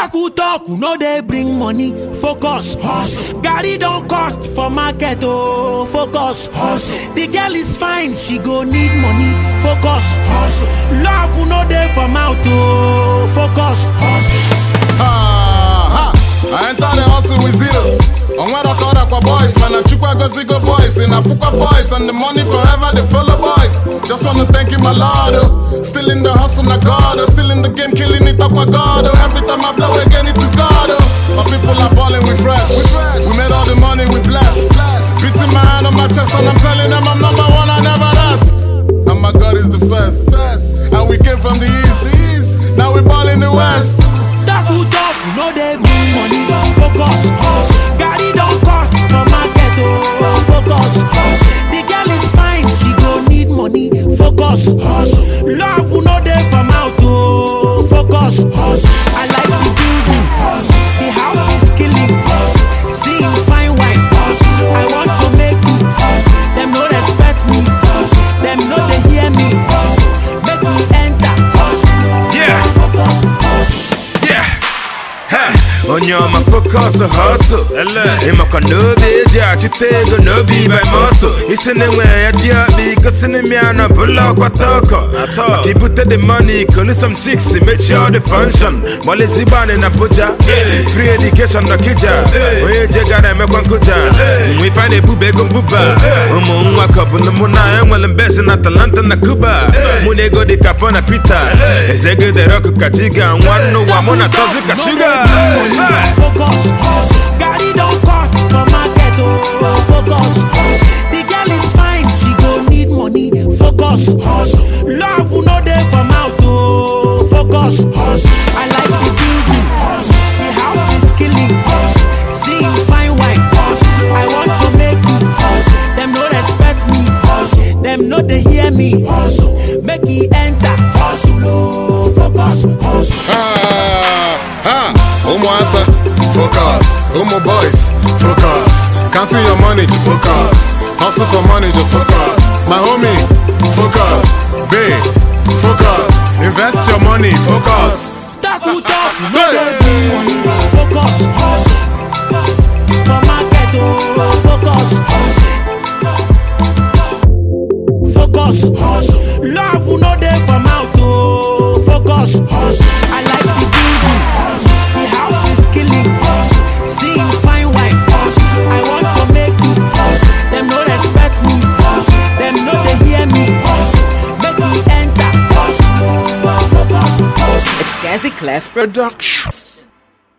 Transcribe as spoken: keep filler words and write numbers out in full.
Taku talk, no they bring money. Focus, hustle. Gary don't cost for market, oh. Focus, hustle. The girl is fine, she go need money. Focus, hustle. Love, no they for mouth, oh. Focus, hustle. Ha, ha. I enter the hustle with zero. On where I call aqua boys, man, I chukwa go zigo boys, in Afukwa boys, and the money forever they follow boys. Just wanna thank you, my lord. Oh. Still in the hustle, na God. Oh. Still in the game, killing it, aqua God. Oh. Every time I blow again, it is God. Oh. My people are balling, we fresh. We, fresh. We made all the money, we blessed. Beating my hand on my chest, and I'm telling them I'm number one, I never rest. And my God is the first. first. And we came from the east. The east. Now we ball in the west. Taku talk, no they bring money. Focus, hustle. Gary don't cost for market, oh. Focus, hustle. The girl is fine, she go need money. Focus, hustle. Love, no they from out, oh. Focus, hustle. I like the building, hustle. The house is killing, hustle. Seeing fine wife, hustle. I want to make it, hustle. Them no respect me, hustle. Them no they hear me, hustle. Make me enter, hustle. Yeah. Focus, hustle. On your my focus a hustle. In my canoe, yeah, you take a no be by muscle. It's in the way I just because in the miana, bullock, what talk. Keep put the money, call some chicks, make sure the function. While it's Iban in Abuja, free education, no kija. We got a Mekankuja. We find a bubego buba. Um, walk up on the Mona, and well, best in Atalanta, Nakuba. Munego de Capona Pita. Is a good rock Kajiga, and one no one on a Tozika sugar. Focus, hustle. Gary don't cost for market, oh. Focus, hustle. The girl is fine, she go need money. Focus, hustle. Love, no they from out, oh. Focus, hustle. I like the building, hustle. The house is killing, hustle. Seeing fine wife, hustle. I want to make it, hustle. Them no respect me, hustle. Them no they hear me, hustle. Make it enter, hustle, oh. Focus, hustle. Ah, ah. Omo answer, focus. Omo boys, focus. Counting your money, just focus. Hustle for money, just focus. My homie, focus. Babe, focus. Invest your money, focus. Taku talk, no they bring money. Focus, hustle. For market, oh. Focus, hustle. Focus, hustle. Love, no they from out, oh. Focus, hustle. I like the building, hustle. The house is killing, hustle. Seeing fine wife, hustle. I want to make it, hustle. Them no respect me, hustle. Them no they hear me, hustle. Make me enter, hustle. Focus, hustle. It's Gazi Clef Productions.